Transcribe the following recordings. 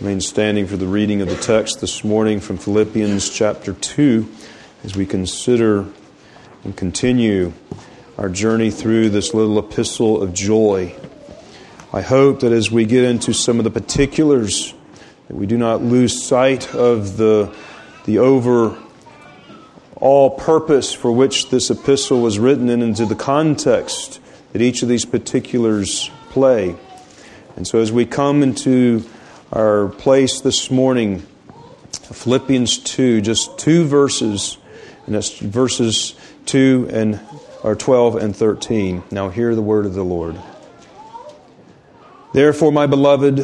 Remain standing for the reading of the text this morning from Philippians chapter 2 as we consider and continue our journey through this little epistle of joy. I hope that as we get into some of the particulars, that we do not lose sight of the overall purpose for which this epistle was written and into the context that each of these particulars play. And so as we come into our place this morning, Philippians 2, just two verses, and that's verses 12 and 13. Now hear the word of the Lord. Therefore, my beloved,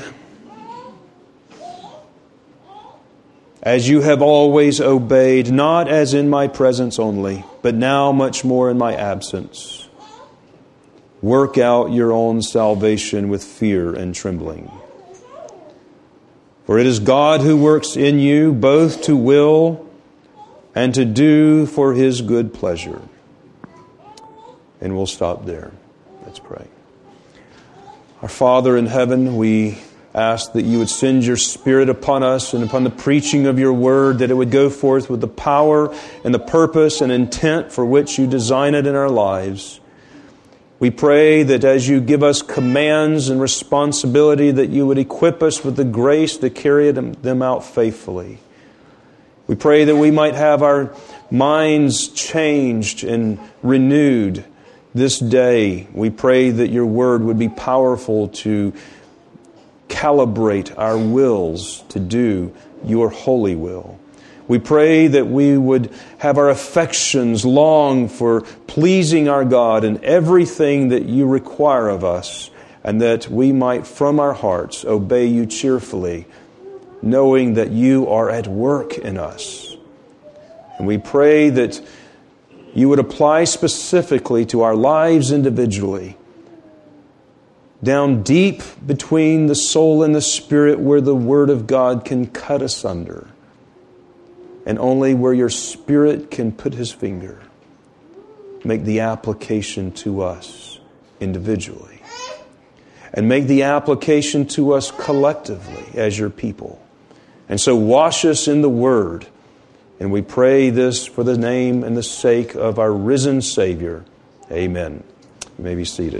as you have always obeyed, not as in my presence only, but now much more in my absence, work out your own salvation with fear and trembling. For it is God who works in you both to will and to do for His good pleasure. And we'll stop there. Let's pray. Our Father in heaven, we ask that you would send your Spirit upon us and upon the preaching of your word, that it would go forth with the power and the purpose and intent for which you design it in our lives. We pray that as you give us commands and responsibility, that you would equip us with the grace to carry them out faithfully. We pray that we might have our minds changed and renewed this day. We pray that your word would be powerful to calibrate our wills to do your holy will. We pray that we would have our affections long for pleasing our God in everything that you require of us, and that we might from our hearts obey you cheerfully, knowing that you are at work in us. And we pray that you would apply specifically to our lives individually, down deep between the soul and the spirit where the Word of God can cut asunder, and only where your Spirit can put His finger. Make the application to us individually. And make the application to us collectively as your people. And so wash us in the Word. And we pray this for the name and the sake of our risen Savior. Amen. You may be seated.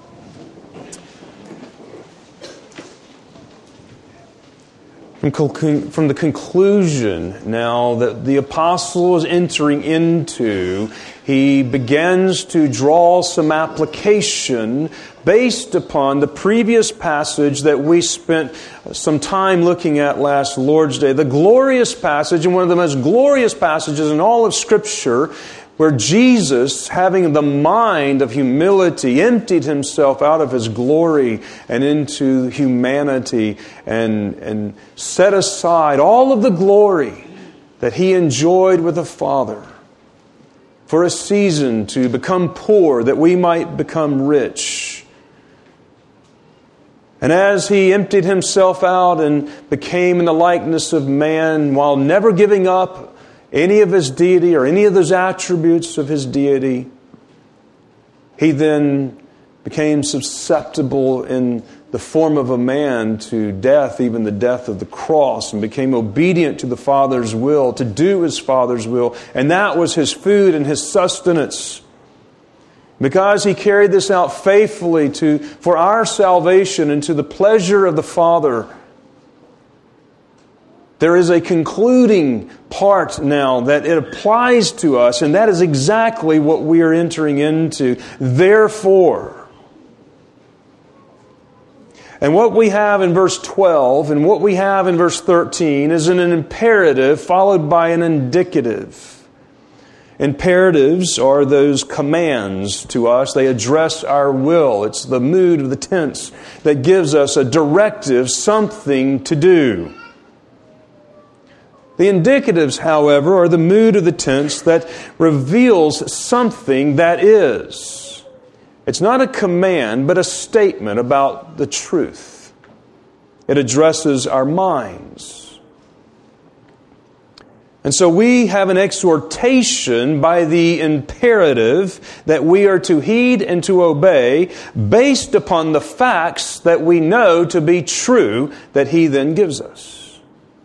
From the conclusion now that the apostle is entering into, he begins to draw some application based upon the previous passage that we spent some time looking at last Lord's Day. The glorious passage, and one of the most glorious passages in all of Scripture, where Jesus, having the mind of humility, emptied Himself out of His glory and into humanity and set aside all of the glory that He enjoyed with the Father for a season to become poor that we might become rich. And as He emptied Himself out and became in the likeness of man, while never giving up any of His deity or any of those attributes of His deity, He then became susceptible in the form of a man to death, even the death of the cross, and became obedient to the Father's will, to do His Father's will. And that was His food and His sustenance. Because He carried this out faithfully for our salvation and to the pleasure of the Father, there is a concluding part now that it applies to us, and that is exactly what we are entering into. Therefore. And what we have in verse 12 and what we have in verse 13 is an imperative followed by an indicative. Imperatives are those commands to us. They address our will. It's the mood of the tense that gives us a directive, something to do. The indicatives, however, are the mood of the tense that reveals something that is. It's not a command, but a statement about the truth. It addresses our minds. And so we have an exhortation by the imperative that we are to heed and to obey based upon the facts that we know to be true that He then gives us.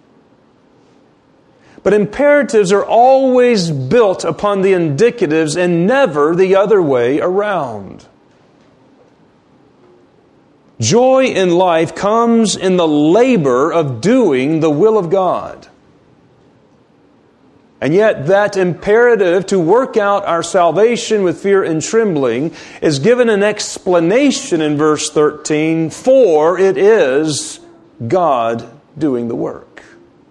But imperatives are always built upon the indicatives and never the other way around. Joy in life comes in the labor of doing the will of God. And yet that imperative to work out our salvation with fear and trembling is given an explanation in verse 13, for it is God doing the work.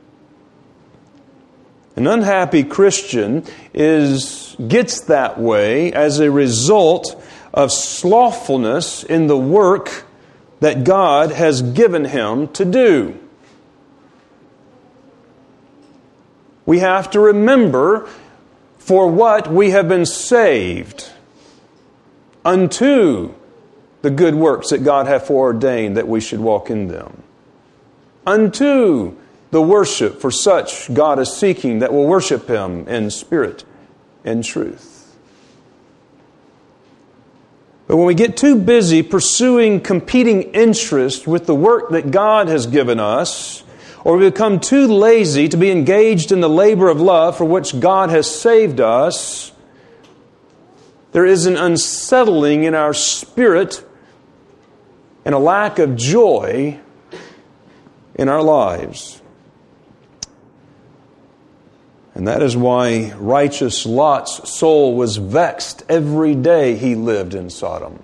An unhappy Christian gets that way as a result of slothfulness in the work that God has given him to do. We have to remember for what we have been saved unto the good works that God hath foreordained that we should walk in them. Unto the worship for such God is seeking that will worship Him in spirit and truth. But when we get too busy pursuing competing interests with the work that God has given us, or we become too lazy to be engaged in the labor of love for which God has saved us, there is an unsettling in our spirit and a lack of joy in our lives. And that is why righteous Lot's soul was vexed every day he lived in Sodom.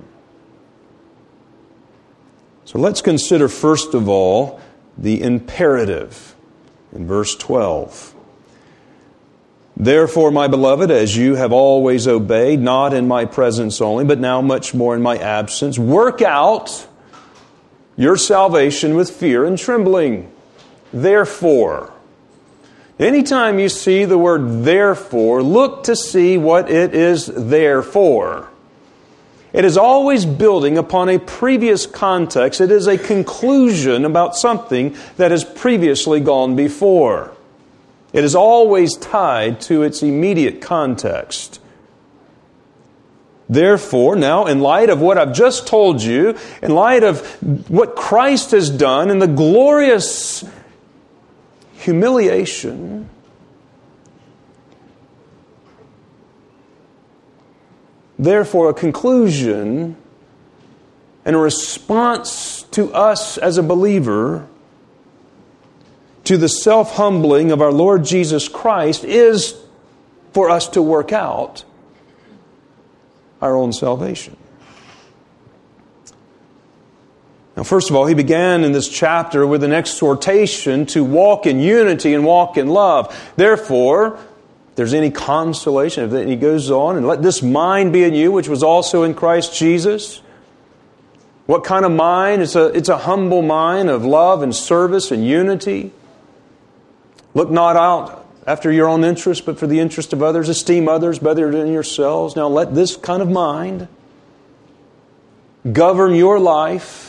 So let's consider first of all the imperative in verse 12. Therefore, my beloved, as you have always obeyed, not in my presence only, but now much more in my absence, work out your salvation with fear and trembling. Therefore. Anytime you see the word therefore, look to see what it is there for. It is always building upon a previous context. It is a conclusion about something that has previously gone before. It is always tied to its immediate context. Therefore, now, in light of what I've just told you, in light of what Christ has done and the glorious humiliation, therefore, a conclusion and a response to us as a believer to the self-humbling of our Lord Jesus Christ is for us to work out our own salvation. Now, first of all, he began in this chapter with an exhortation to walk in unity and walk in love. Therefore, if there's any consolation, he goes on, and let this mind be in you, which was also in Christ Jesus. What kind of mind? It's a humble mind of love and service and unity. Look not out after your own interest, but for the interest of others. Esteem others better than yourselves. Now let this kind of mind govern your life.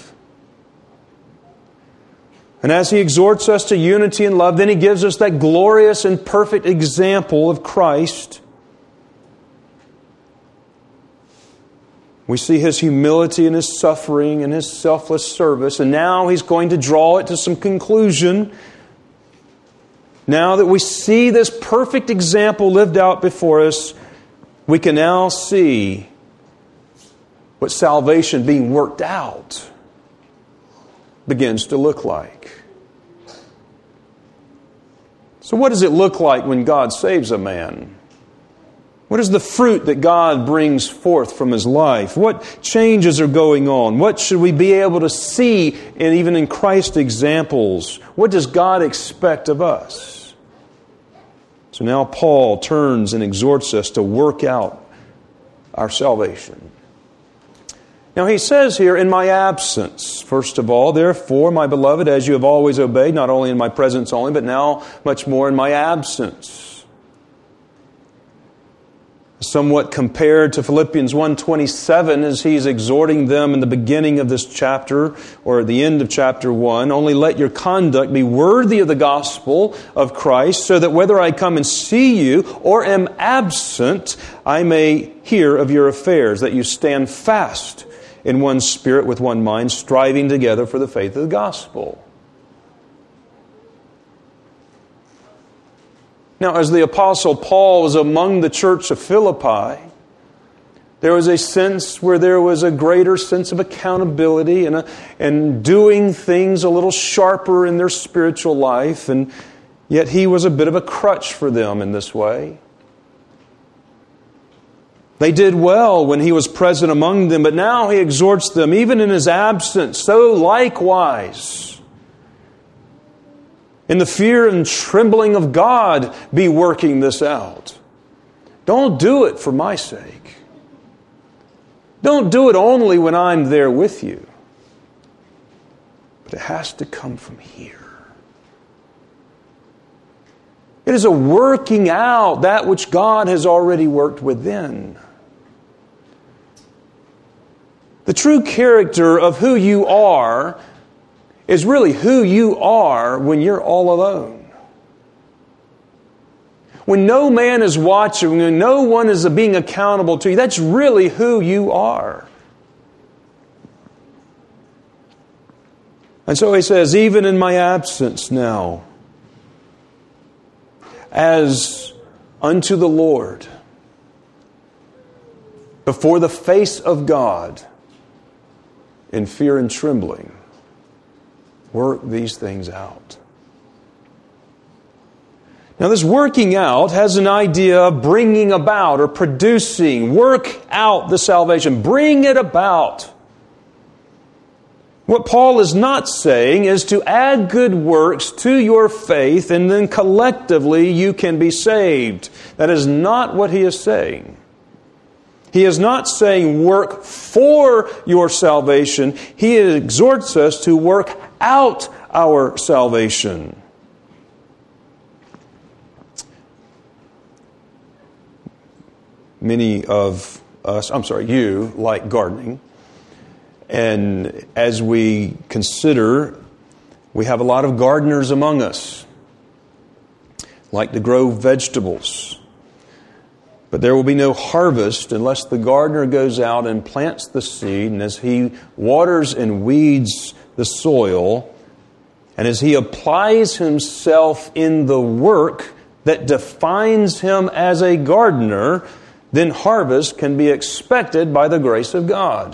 And as he exhorts us to unity and love, then he gives us that glorious and perfect example of Christ. We see His humility and His suffering and His selfless service. And now he's going to draw it to some conclusion. Now that we see this perfect example lived out before us, we can now see what salvation being worked out begins to look like. So what does it look like when God saves a man? What is the fruit that God brings forth from his life? What changes are going on? What should we be able to see even in Christ's examples? What does God expect of us? So now Paul turns and exhorts us to work out our salvation. Now he says here, in my absence, first of all, therefore, my beloved, as you have always obeyed, not only in my presence only, but now much more in my absence. somewhat compared to Philippians 1:27 as he's exhorting them in the beginning of this chapter or at the end of chapter 1. Only let your conduct be worthy of the gospel of Christ, so that whether I come and see you or am absent, I may hear of your affairs, that you stand fast in one spirit with one mind, striving together for the faith of the gospel. Now, as the Apostle Paul was among the church of Philippi, there was a sense where there was a greater sense of accountability and doing things a little sharper in their spiritual life, and yet he was a bit of a crutch for them in this way. They did well when he was present among them, but now he exhorts them, even in his absence, so likewise, in the fear and trembling of God, be working this out. Don't do it for my sake. Don't do it only when I'm there with you. But it has to come from here. It is a working out that which God has already worked within. The true character of who you are is really who you are when you're all alone. When no man is watching, when no one is being accountable to you, that's really who you are. And so he says, even in my absence now, as unto the Lord, before the face of God, in fear and trembling, work these things out. Now, this working out has an idea of bringing about or producing. Work out the salvation. Bring it about. What Paul is not saying is to add good works to your faith and then collectively you can be saved. That is not what he is saying. He is not saying work for your salvation. He exhorts us to work out our salvation. Many of us, you like gardening. And as we consider, we have a lot of gardeners among us, like to grow vegetables. But there will be no harvest unless the gardener goes out and plants the seed, and as he waters and weeds the soil, and as he applies himself in the work that defines him as a gardener, then harvest can be expected by the grace of God.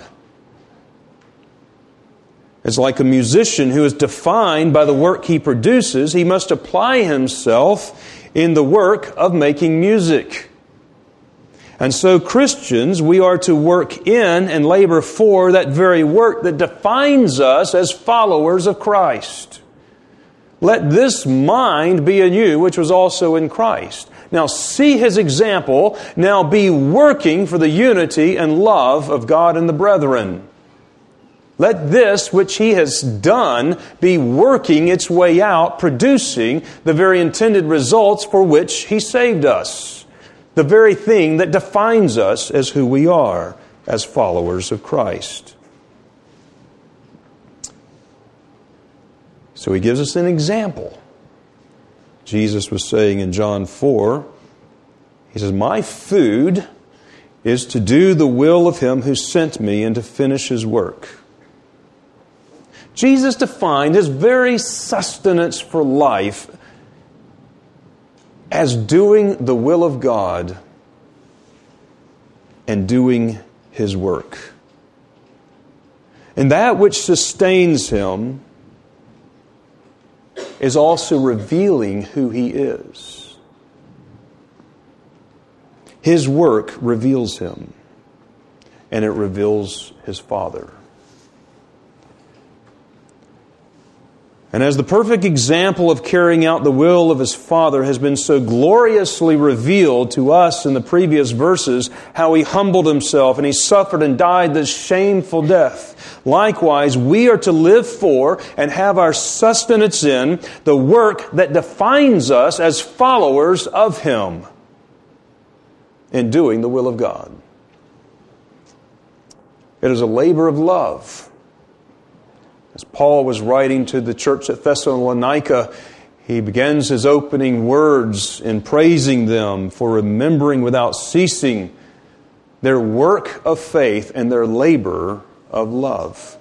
It's like a musician who is defined by the work he produces. He must apply himself in the work of making music. And so Christians, we are to work in and labor for that very work that defines us as followers of Christ. Let this mind be in you, which was also in Christ. Now see His example. Now be working for the unity and love of God and the brethren. Let this which He has done be working its way out, producing the very intended results for which He saved us. The very thing that defines us as who we are as followers of Christ. So He gives us an example. Jesus was saying in John 4, He says, my food is to do the will of Him who sent me and to finish His work. Jesus defined His very sustenance for life as doing the will of God and doing His work. And that which sustains Him is also revealing who He is. His work reveals Him, and it reveals His Father. And as the perfect example of carrying out the will of His Father has been so gloriously revealed to us in the previous verses, how He humbled Himself and He suffered and died this shameful death. Likewise, we are to live for and have our sustenance in the work that defines us as followers of Him. in doing the will of God. It is a labor of love. As Paul was writing to the church at Thessalonica, he begins his opening words in praising them for remembering without ceasing their work of faith and their labor of love.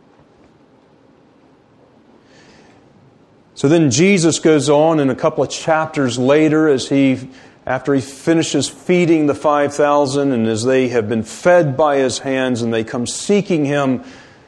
So then Jesus goes on in a couple of chapters later after he finishes feeding the 5,000 and as they have been fed by His hands and they come seeking Him,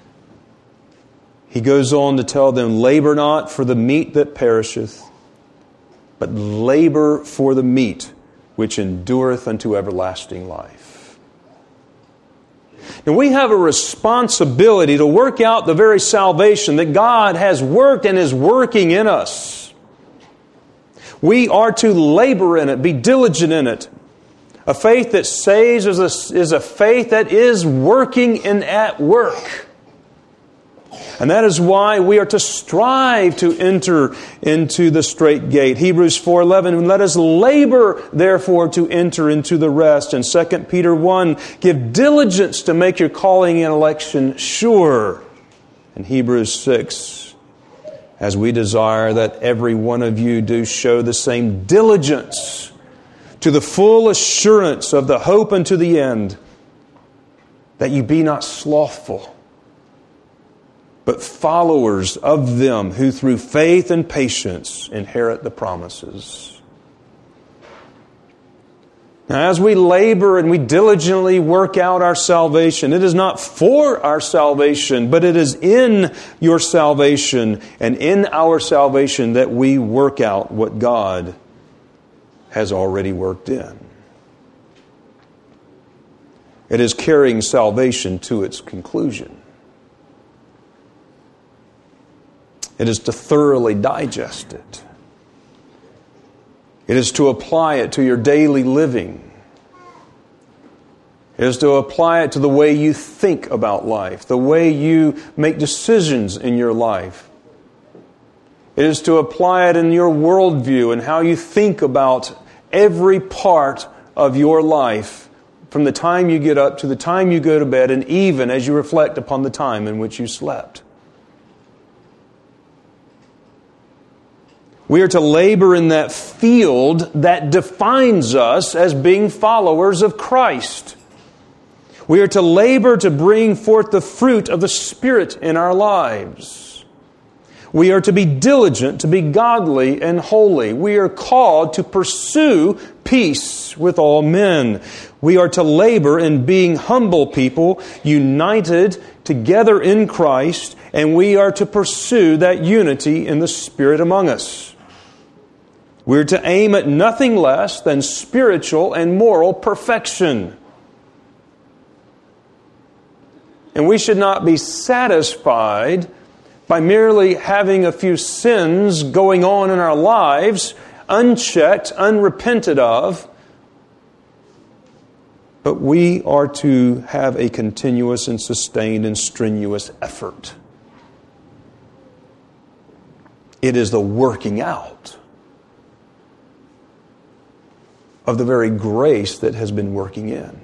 He goes on to tell them, labor not for the meat that perisheth, but labor for the meat which endureth unto everlasting life. Now we have a responsibility to work out the very salvation that God has worked and is working in us. We are to labor in it, be diligent in it. A faith that saves is a faith that is working and at work. And that is why we are to strive to enter into the strait gate. Hebrews 4:11, let us labor, therefore, to enter into the rest. And 2 Peter 1, give diligence to make your calling and election sure. And Hebrews 6, as we desire that every one of you do show the same diligence to the full assurance of the hope unto the end, that you be not slothful, but followers of them who through faith and patience inherit the promises. Now, as we labor and we diligently work out our salvation, it is not for our salvation, but it is in your salvation and in our salvation that we work out what God has already worked in. It is carrying salvation to its conclusion. It is to thoroughly digest it. It is to apply it to your daily living. It is to apply it to the way you think about life, the way you make decisions in your life. It is to apply it in your worldview and how you think about every part of your life from the time you get up to the time you go to bed, and even as you reflect upon the time in which you slept. We are to labor in that field that defines us as being followers of Christ. We are to labor to bring forth the fruit of the Spirit in our lives. We are to be diligent, to be godly and holy. We are called to pursue peace with all men. We are to labor in being humble people, united together in Christ, and we are to pursue that unity in the Spirit among us. We're to aim at nothing less than spiritual and moral perfection. And we should not be satisfied by merely having a few sins going on in our lives, unchecked, unrepented of. But we are to have a continuous and sustained and strenuous effort. It is the working out of the very grace that has been working in.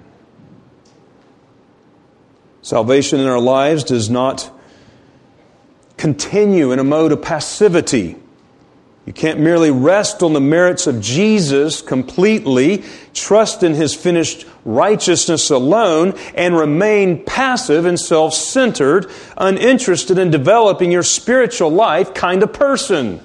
Salvation in our lives does not continue in a mode of passivity. You can't merely rest on the merits of Jesus completely, trust in His finished righteousness alone, and remain passive and self-centered, uninterested in developing your spiritual life kind of person.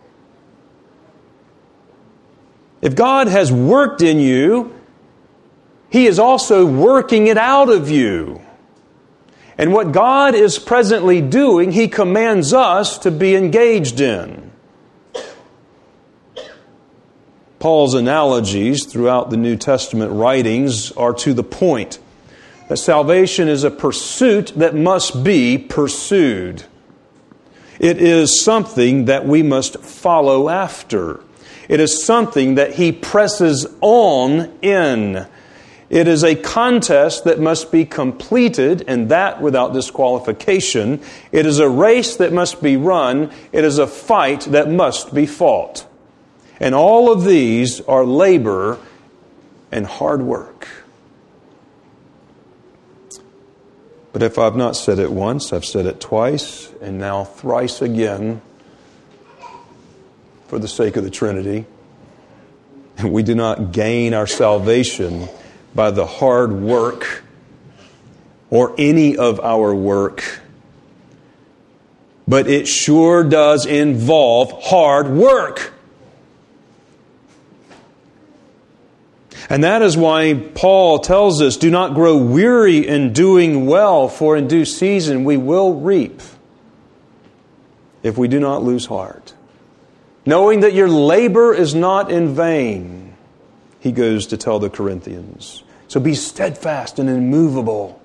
If God has worked in you, He is also working it out of you. And what God is presently doing, He commands us to be engaged in. Paul's analogies throughout the New Testament writings are to the point that salvation is a pursuit that must be pursued. It is something that we must follow after. It is something that He presses on in. It is a contest that must be completed, and that without disqualification. It is a race that must be run. It is a fight that must be fought. And all of these are labor and hard work. But if I've not said it once, I've said it twice, and now thrice again, for the sake of the Trinity. We do not gain our salvation by the hard work or any of our work. But it sure does involve hard work. And that is why Paul tells us, do not grow weary in doing well, for in due season we will reap if we do not lose heart. Knowing that your labor is not in vain, he goes to tell the Corinthians. So be steadfast and immovable.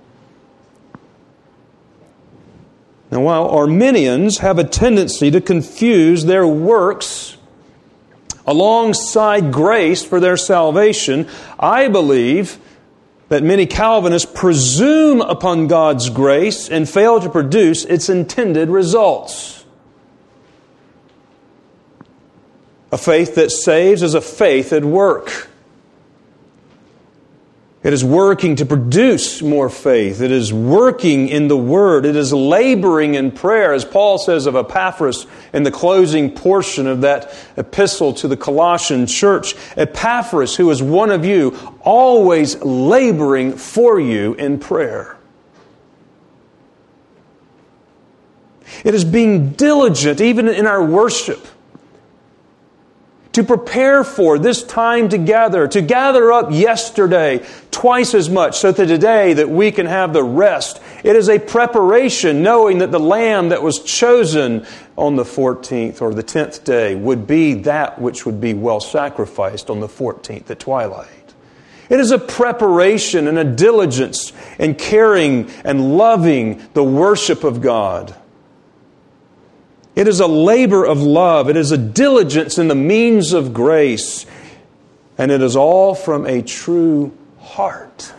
Now, while Arminians have a tendency to confuse their works alongside grace for their salvation, I believe that many Calvinists presume upon God's grace and fail to produce its intended results. A faith that saves is a faith at work. It is working to produce more faith. It is working in the Word. It is laboring in prayer, as Paul says of Epaphras in the closing portion of that epistle to the Colossian church. Epaphras, who is one of you, always laboring for you in prayer. It is being diligent, even in our worship, to prepare for this time to gather up yesterday twice as much so that today that we can have the rest. It is a preparation, knowing that the lamb that was chosen on the 14th or the 10th day would be that which would be well sacrificed on the 14th at twilight. It is a preparation and a diligence in caring and loving the worship of God. It is a labor of love. It is a diligence in the means of grace. And it is all from a true heart.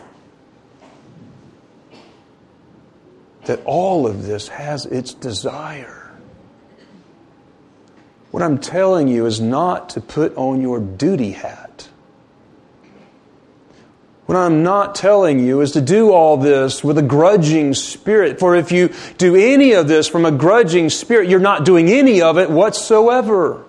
That all of this has its desire. What I'm telling you is not to put on your duty hat. What I'm not telling you is to do all this with a grudging spirit. For if you do any of this from a grudging spirit, you're not doing any of it whatsoever.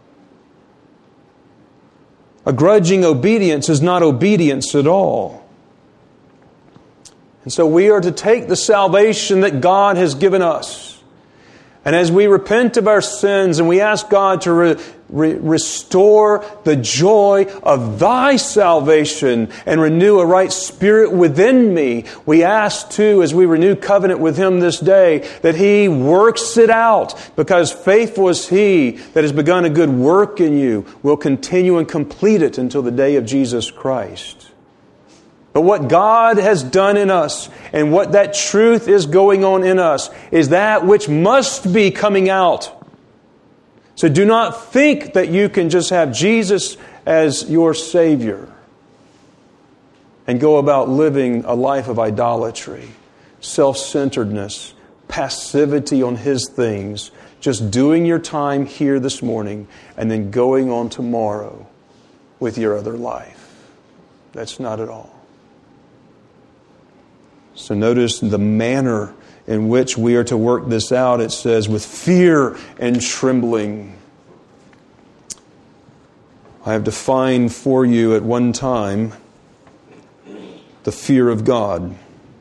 A grudging obedience is not obedience at all. And so we are to take the salvation that God has given us. And as we repent of our sins and we ask God to restore the joy of Thy salvation and renew a right spirit within me, we ask too, as we renew covenant with Him this day, that He works it out, because faithful is He that has begun a good work in you, will continue and complete it until the day of Jesus Christ. But what God has done in us and what that truth is going on in us is that which must be coming out. So do not think that you can just have Jesus as your Savior and go about living a life of idolatry, self-centeredness, passivity on His things, just doing your time here this morning and then going on tomorrow with your other life. That's not at all. So notice the manner in which we are to work this out. It says, with fear and trembling. I have defined for you at one time the fear of God.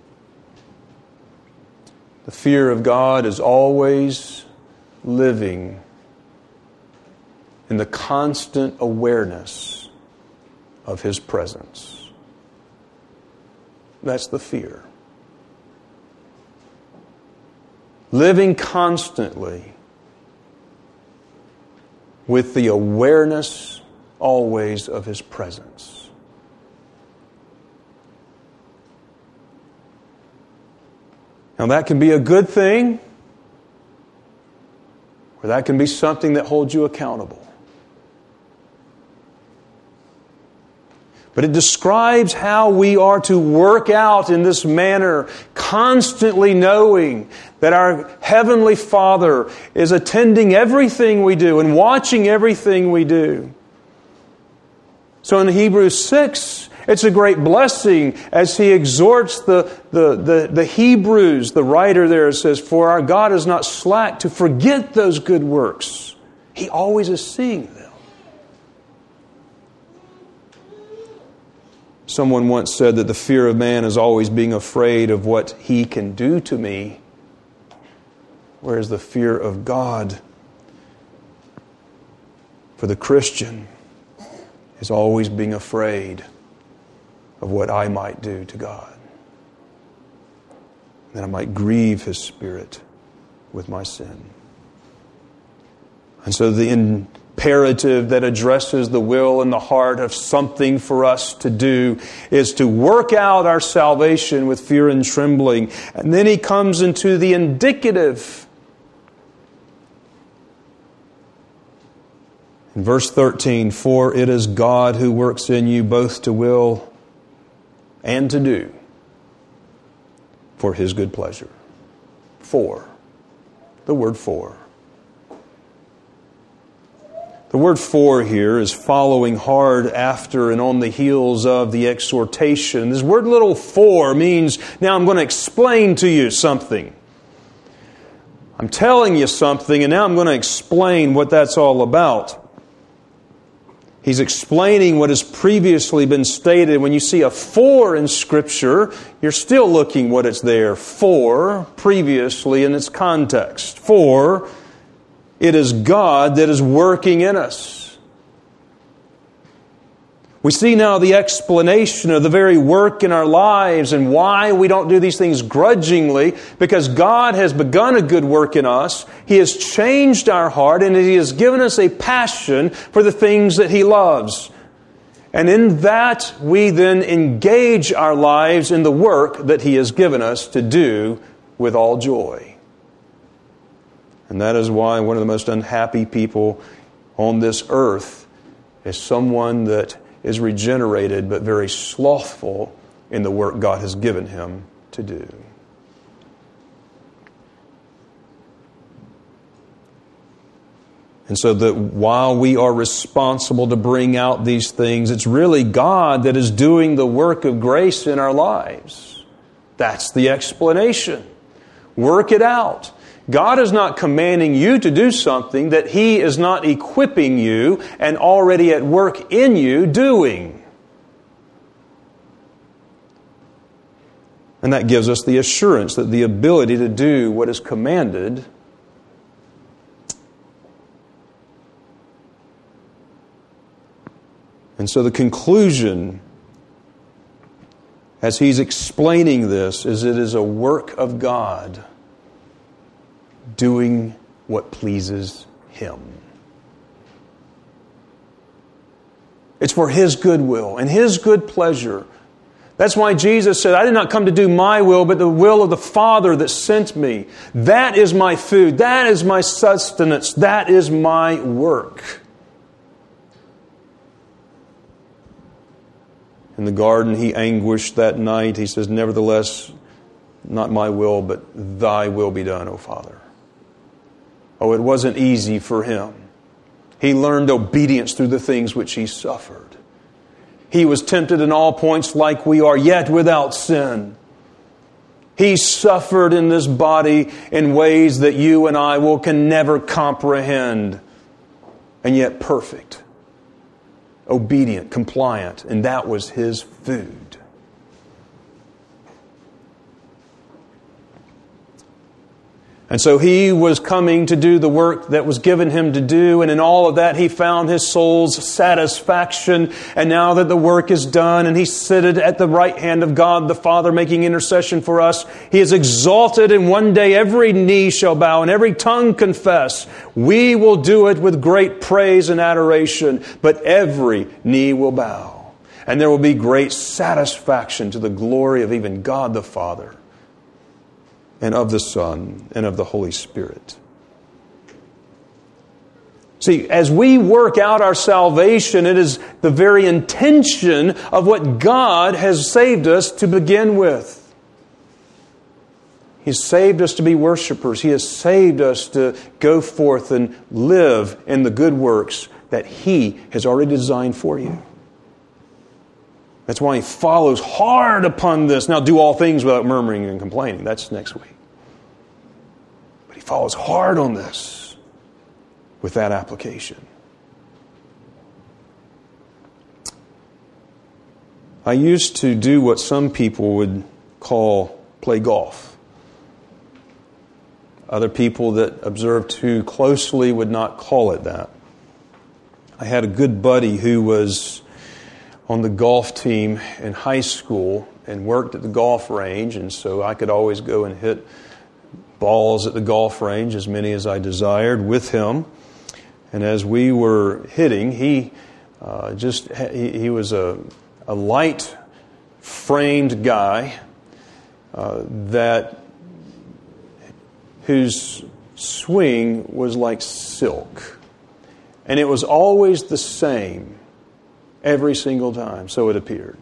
The fear of God is always living in the constant awareness of His presence. That's the fear. Living constantly with the awareness always of His presence. Now that can be a good thing, or that can be something that holds you accountable. But it describes how we are to work out in this manner, constantly knowing that our Heavenly Father is attending everything we do and watching everything we do. So in Hebrews 6 It's a great blessing as he exhorts the Hebrews. The writer there says, "For our God is not slack to forget those good works." He always is seeing them. Someone once said that the fear of man is always being afraid of what he can do to me, whereas the fear of God for the Christian is always being afraid of what I might do to God. That I might grieve His Spirit with my sin. And so the imperative that addresses the will and the heart of something for us to do is to work out our salvation with fear and trembling. And then he comes into the indicative. In verse 13, "For it is God who works in you both to will and to do for His good pleasure." For. The word "for." The word "for" here is following hard after and on the heels of the exhortation. This word little "for" means, now I'm going to explain to you something. I'm telling you something, and now I'm going to explain what that's all about. He's explaining what has previously been stated. When you see a "for" in Scripture, you're still looking what it's there for previously in its context. For it is God that is working in us. We see now the explanation of the very work in our lives and why we don't do these things grudgingly, because God has begun a good work in us. He has changed our heart, and He has given us a passion for the things that He loves. And in that, we then engage our lives in the work that He has given us to do with all joy. And that is why one of the most unhappy people on this earth is someone that is regenerated but very slothful in the work God has given him to do. And so that while we are responsible to bring out these things, it's really God that is doing the work of grace in our lives. That's the explanation. Work it out. God is not commanding you to do something that He is not equipping you and already at work in you doing. And that gives us the assurance that the ability to do what is commanded and so the conclusion, as he's explaining this, is it is a work of God doing what pleases Him. It's for His good will and His good pleasure. That's why Jesus said, "I did not come to do my will, but the will of the Father that sent me." That is my food. That is my sustenance. That is my work. In the garden, He anguished that night. He says, "Nevertheless, not my will, but Thy will be done, O Father." Oh, it wasn't easy for Him. He learned obedience through the things which He suffered. He was tempted in all points like we are, yet without sin. He suffered in this body in ways that you and I can never comprehend, and yet perfect. Obedient, compliant, and that was His food. And so He was coming to do the work that was given Him to do, and in all of that He found His soul's satisfaction. And now that the work is done and He's seated at the right hand of God the Father making intercession for us, He is exalted, and one day every knee shall bow and every tongue confess. We will do it with great praise and adoration, but every knee will bow. And there will be great satisfaction to the glory of even God the Father, and of the Son, and of the Holy Spirit. See, as we work out our salvation, it is the very intention of what God has saved us to begin with. He has saved us to be worshipers. He has saved us to go forth and live in the good works that He has already designed for you. That's why he follows hard upon this. Now, do all things without murmuring and complaining. That's next week. But he follows hard on this with that application. I used to do what some people would call play golf. Other people that observe too closely would not call it that. I had a good buddy who was on the golf team in high school and worked at the golf range, and so I could always go and hit balls at the golf range, as many as I desired, with him. And as we were hitting, he was a light-framed guy whose swing was like silk. And it was always the same every single time, so it appeared.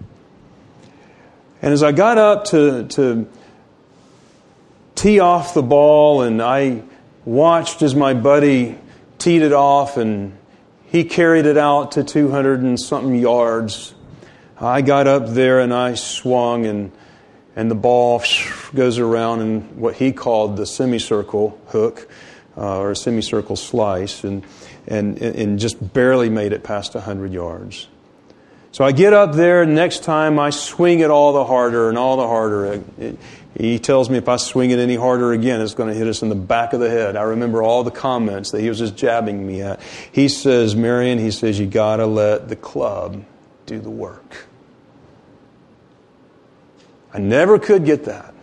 And as I got up to tee off the ball, and I watched as my buddy teed it off, and he carried it out to 200 and something yards, I got up there and I swung, and the ball goes around in what he called the semicircle hook, or a semicircle slice, and just barely made it past 100 yards. So I get up there, and next time I swing it all the harder and all the harder. He tells me if I swing it any harder again, it's going to hit us in the back of the head. I remember all the comments that he was just jabbing me at. He says, Marion, you got to let the club do the work. I never could get that.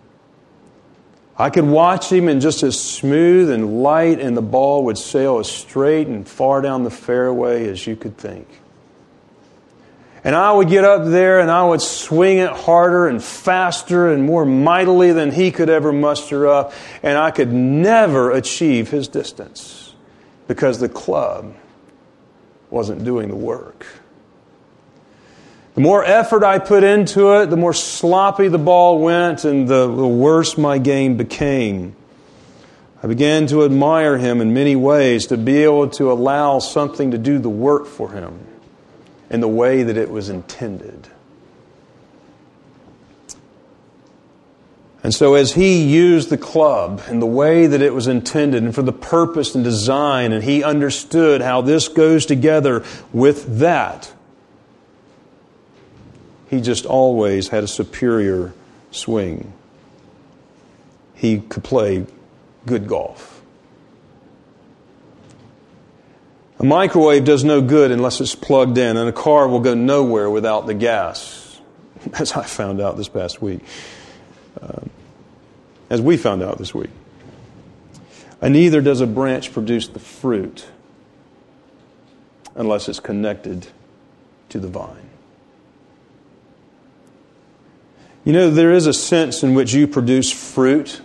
I could watch him, and just as smooth and light, and the ball would sail as straight and far down the fairway as you could think. And I would get up there and I would swing it harder and faster and more mightily than he could ever muster up, and I could never achieve his distance because the club wasn't doing the work. The more effort I put into it, the more sloppy the ball went, and the worse my game became. I began to admire him in many ways, to be able to allow something to do the work for him in the way that it was intended. And so as he used the club in the way that it was intended and for the purpose and design, and he understood how this goes together with that, he just always had a superior swing. He could play good golf. A microwave does no good unless it's plugged in, and a car will go nowhere without the gas, as I found out this past week. As we found out this week. And neither does a branch produce the fruit unless it's connected to the vine. You know, there is a sense in which you produce fruit,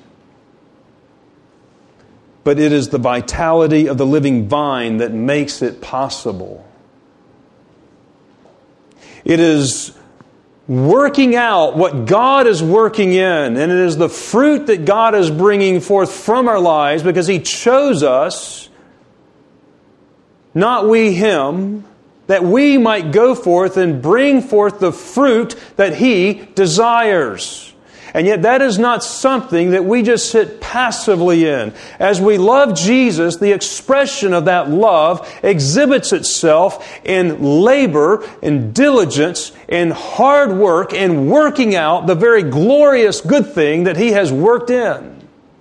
but it is the vitality of the living vine that makes it possible. It is working out what God is working in, and it is the fruit that God is bringing forth from our lives because He chose us, not we Him, that we might go forth and bring forth the fruit that He desires. And yet that is not something that we just sit passively in. As we love Jesus, the expression of that love exhibits itself in labor, in diligence, in hard work, in working out the very glorious good thing that He has worked in.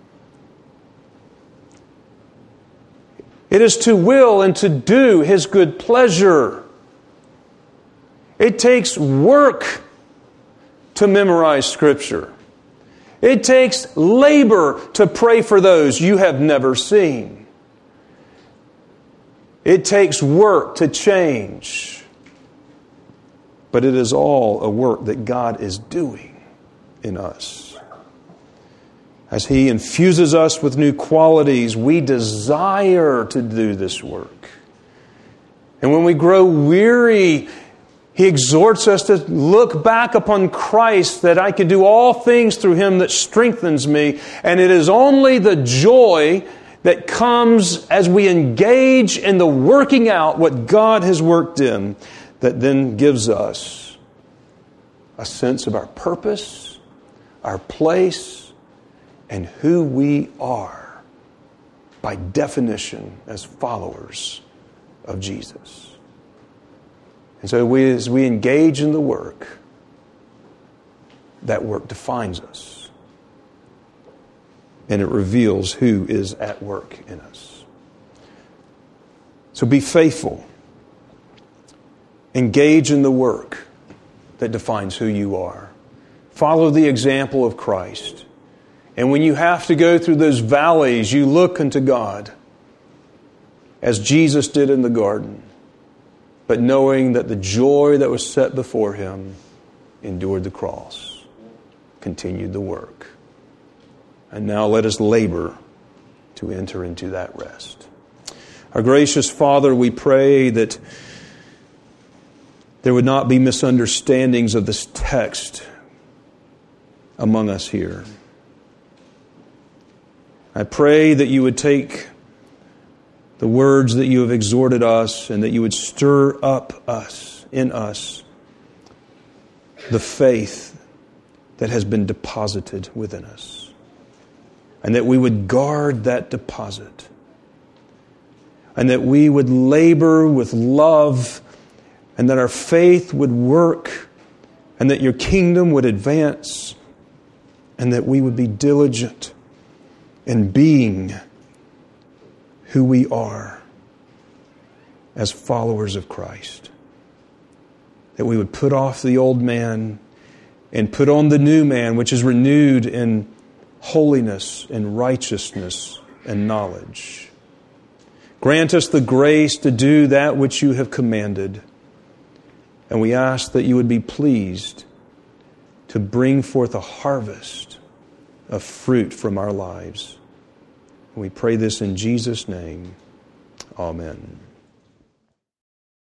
It is to will and to do His good pleasure. It takes work to memorize Scripture. It takes labor to pray for those you have never seen. It takes work to change. But it is all a work that God is doing in us. As He infuses us with new qualities, we desire to do this work. And when we grow weary, He exhorts us to look back upon Christ, that I can do all things through Him that strengthens me. And it is only the joy that comes as we engage in the working out what God has worked in that then gives us a sense of our purpose, our place, and who we are by definition as followers of Jesus. And so as we engage in the work, that work defines us. And it reveals who is at work in us. So be faithful. Engage in the work that defines who you are. Follow the example of Christ. And when you have to go through those valleys, you look unto God as Jesus did in the garden, but knowing that the joy that was set before him endured the cross, continued the work. And now let us labor to enter into that rest. Our gracious Father, we pray that there would not be misunderstandings of this text among us here. I pray that you would take the words that you have exhorted us and that you would stir up in us the faith that has been deposited within us. And that we would guard that deposit. And that we would labor with love, and that our faith would work, and that your kingdom would advance, and that we would be diligent in being who we are as followers of Christ. That we would put off the old man and put on the new man, which is renewed in holiness and righteousness and knowledge. Grant us the grace to do that which you have commanded. And we ask that you would be pleased to bring forth a harvest of fruit from our lives. We pray this in Jesus' name. Amen.